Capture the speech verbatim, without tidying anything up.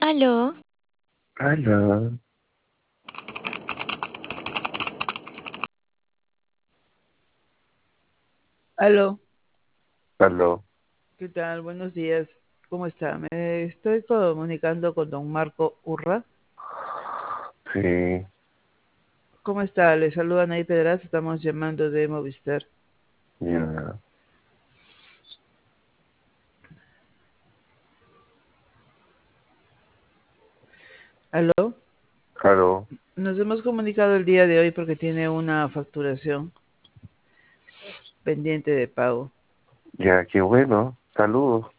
Aló, Hola, Aló, aló, ¿qué tal? Buenos días. ¿Cómo está? Me estoy comunicando con don Marco Urra. sí, ¿Cómo está? Le saludan ahí Pedraz. Estamos llamando de Movistar. ya, Aló, aló, nos hemos comunicado el día de hoy porque tiene una facturación pendiente de pago. ya, qué bueno, saludos.